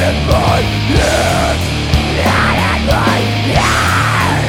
in my head, not in my head.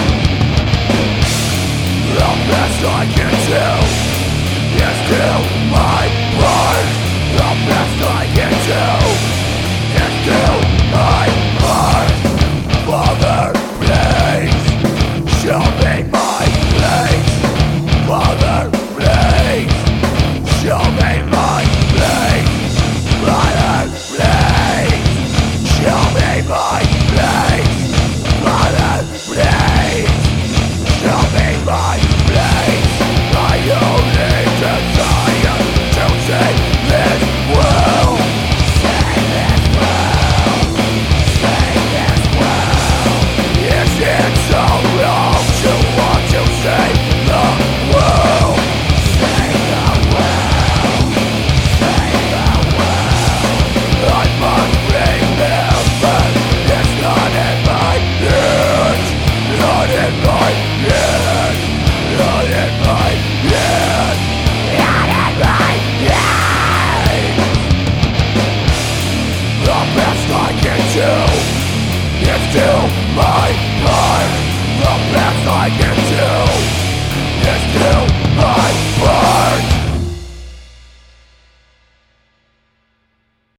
The best I can do is do my part. The best I can do is do my part. Father, please show me my place. Father, please show me my place. Father, please show me my place. Father, please show me my place. My only desire to save this world. Save this world. Save this world. Is it so wrong to want to save the world? Save the world. Save the world. I must remember it's not in my head. Not in my head. Not in my head. Not in my head. The best I can do is do my part. The best I can do